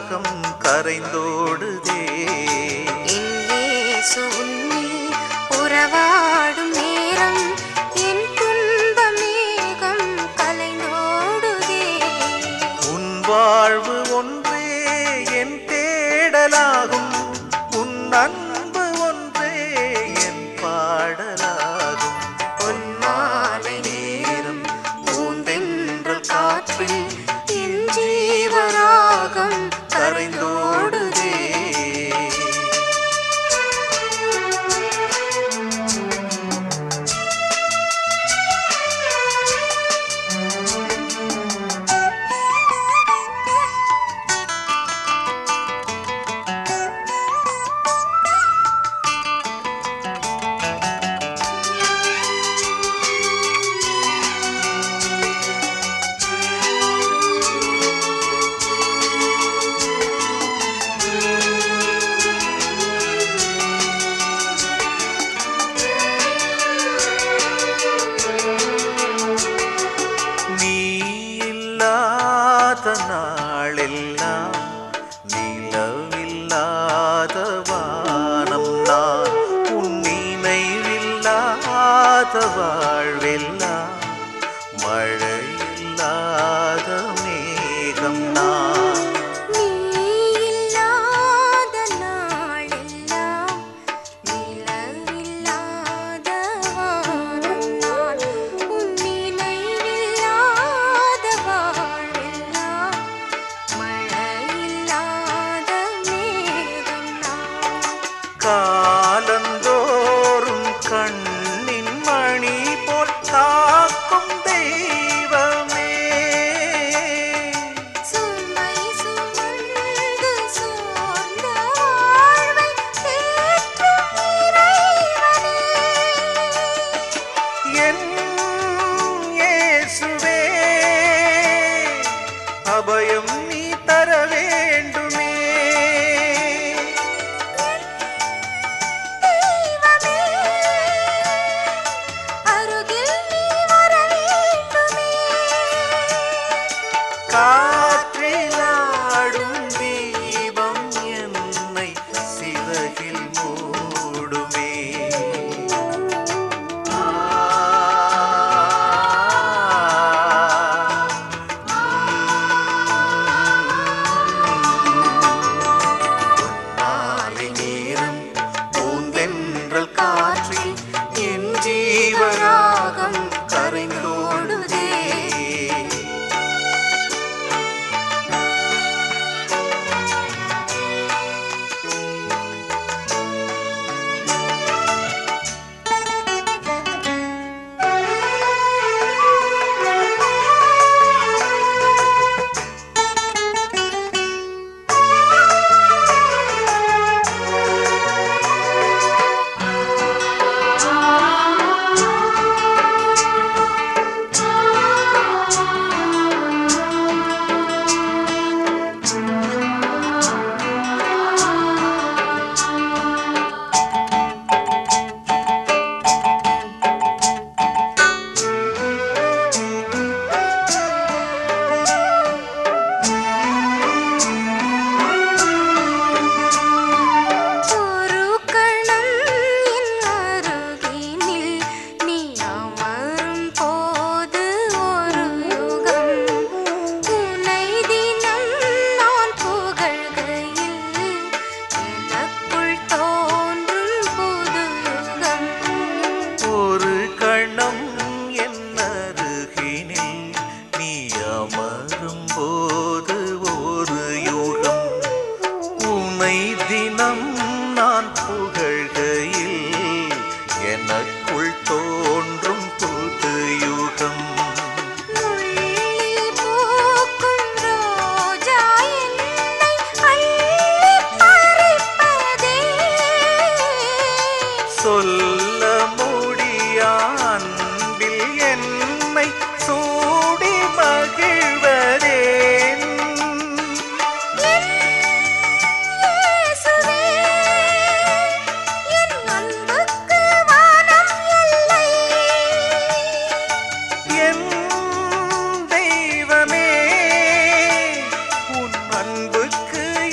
ராகம் கரைந்தோடுதே. உறவாடும் நேரம் என் துன்ப மேகம் கலைந்தோடுதே. உன் வாழ்வு ஒன்றே என் தேடலாகும், உன் அன்பு ஒன்றே என் பாடலாகும். பொன்மாலை நேரம் பூந்தென்றல் காற்றில் என் ஜீவராகம் கரைந்தோடுதே. நாளெல்லாம் நிலவில்லாத வானம் நான், உன் நினைவில்லாத வாழ்வெல்லாம் மழையில்லாத மேகம் நான். காலந்தோறும் கண்ணின் மணி போல் காக்கும் தெய்வமே, சுமை சுமந்து சோர்ந்த வாழ்வை தேற்றும் இறைவனே, என் இயேசுவே அபயம் நீ தர வேண்டுமே. காற்றிலாடும் தீபம் என்னை சிறகில் மூடுமே. நாளை நேரம் பூந்தென்றல் காற்றில் என் ஜீவராகம் கரைந்தோடுதே. தினம் நான் புகழ்கையில் எனக்குள் தோன்றும் புது யுகம். சொல்ல முடியா அன்பில் என்னை சூடி மகிழ்வதேன். என் தெய்வமே உன் அன்புக்கு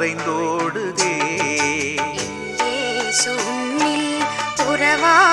கரைந்தோடுதே. இயேசு உன்னில் உறவா